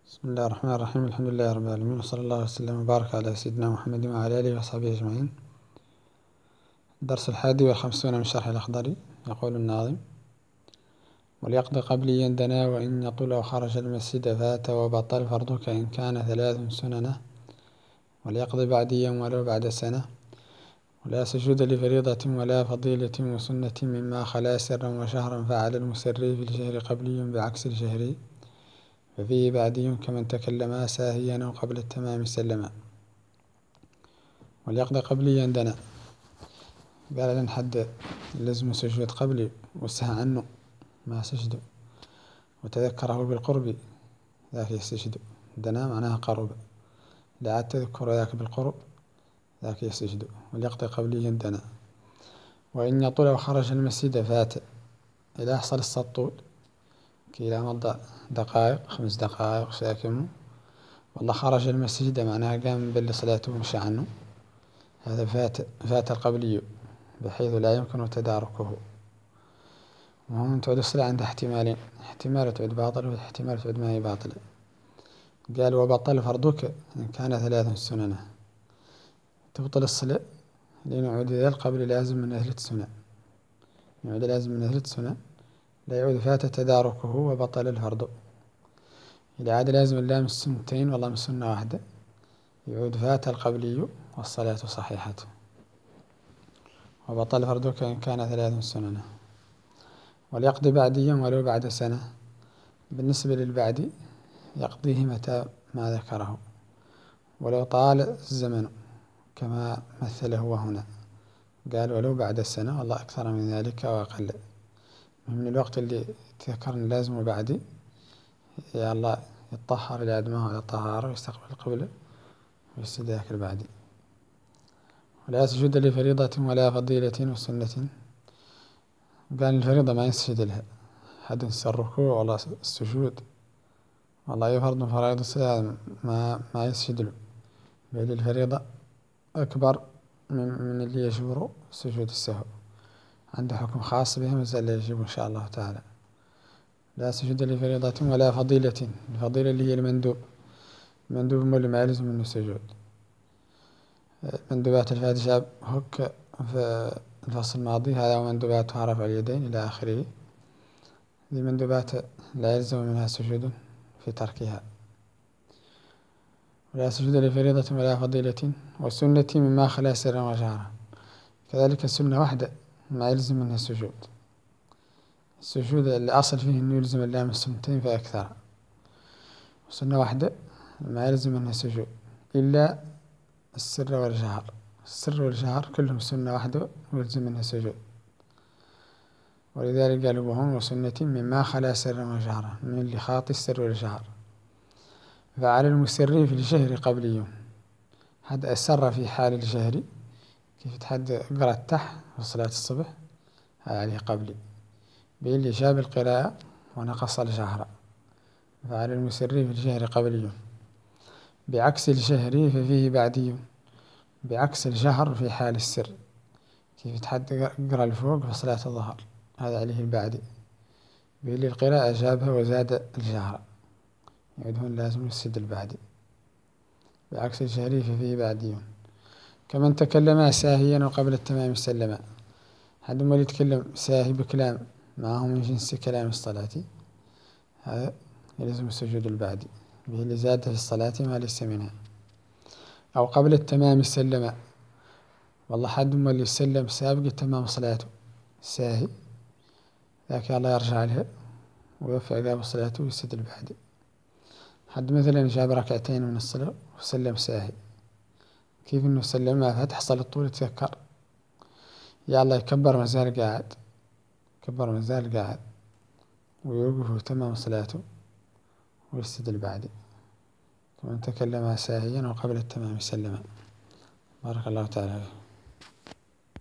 بسم الله الرحمن الرحيم. الحمد لله رب العالمين، وصلى الله وسلم وبارك على سيدنا محمد وعلى آله وصحبه أجمعين. الدرس 51 من شرح الأخضري. يقول الناظم: وليقض قبليا دنا، وإن يطل أو خرج المسجد فات، وبطل فرضك إن كان 3 سننه، وليقض بعديا ولو بعد سنة، ولا سجود لفريضة ولا فضيلة وسنة مما خلا سرا وشهرا، فعلى المسر في الجهر قبلي بعكس الجهر، ففيه بعدي كمن تكلما ساهيا أو قبل التمام سلما. وليقض قبليا دنا، قال لن حد لازم سجود قبلي وسهى عنه ما سجد، وتذكره بالقرب ذاك يسجد. دنا معناها قرب، لا عاد تذكر ذاك بالقرب ذاك يسجد. وليقضي قبليا دنا، وإن يطول وخرج المسجد فات، إذا حصل السطول كيلا مضى دقائق 5 دقائق ساكمه، والله خرج المسجد معناها قام بالصلاة ومشى عنه، هذا فات القبلي بحيث لا يمكن تداركه. وهم تعود الصلاة عند احتمالين: احتمال تعود باطل واحتمال تعود ما هي باطلة. قال: وبطل فرضك إن كان 3 سننه، تبطل الصلاة لأن يعود ذا القبل لازم من 3 سنن، يعود لازم من 3 سنن، لا يعود فات تداركه وبطل الفرض. إذا عاد لازم اللام السنتين والله من سنة واحدة، يعود فات القبلي والصلاة صحيحة. وبطل فرضك إن كان 3 سننه. وليقضي بعديا ولو بعد سنة، بالنسبة للبعد يقضيه متى ما ذكره، ولو طال الزمن كما مثله هو هنا. قال: ولو بعد السنة، والله أكثر من ذلك وأقل، من الوقت اللي تذكرني لازم بعدي يا الله يتطهر لأدمه على الطهارة ويستقبل القبلة ويسجد ذاك البعدي. ولا سجود لفريضة ولا فضيلة وسنة. قال: الفريضة ما يسجد لها حد ينسى الركوع ولا السجود، والله أي فرض من فرائض الصلاة ما يسجد له، بل الفريضة أكبر من اللي يجبر سجود السهو، عنده حكم خاص بهم اللي يجب إن شاء الله تعالى. لا سجود لفريضة ولا فضيلة. الفضيلة اللي هي المندوب اللي ما يلزم منه السجود. مندوبات الفاتحة جاب هك في الفصل الماضي، هذا ومندوباتها رفع اليدين إلى آخره. ذي مندوبات لا يلزم منها سجود في تركها. ولا سجود لفريضة ولا فضيلة والسنة مما خلا سرا وجهرا. كذلك السنة واحدة ما يلزم منها السجود. السجود الأصل فيه أنه يلزم اللام السنتين فأكثر، وسنة واحدة ما يلزم منها السجود إلا السر والجهر. السر والجهر كلهم سنة واحدة ويلزم منها السجود، ولذلك قالوا: وهم وسنة مما خلا سرا وجهرا، من اللي خاطي السر والجهر. فعلى المسر في الجهر قبلي، حد أسر في حال الجهر، كيف تحد قرأ التح في صلاة الصبح هذا عليه قبلي، باللي جاب القراءة ونقص الجهر. فعلى المسر في الجهر قبلي بعكس الجهر ففيه بعدي، بعكس الجهر في حال السر، كيف تحد قرأ الفوق في صلاة الظهر هذا عليه البعدي، باللي القراءة جابها وزاد الجهر يعدهن لازم يسد البعدي. بعكس الجهر ففيه بعدي كمن تكلم ساهيا وقبل التمام سلما. حد ما يتكلم ساهي بكلام معه من جنس كلام الصلاة، هذا يلزم السجود البعدي، به اللي زاد في الصلاة ما ليس منها. أو قبل التمام سلما، والله حد ما اللي يسلم سابق تمام صلاته ساهي، ذاك الله يرجع لها ويوفي عقاب صلاته ويسد البعدي. حد مثلا جاب ركعتين من الصلاة وسلم ساهي، كيف انه سلم ما تحصل الطول يتذكر يا الله يكبر مازال قاعد، كبر مازال قاعد ويوقف وتمام صلاته ويسد البعدي. ومن تكلم ساهيا وقبل التمام سلما. بارك الله تعالى.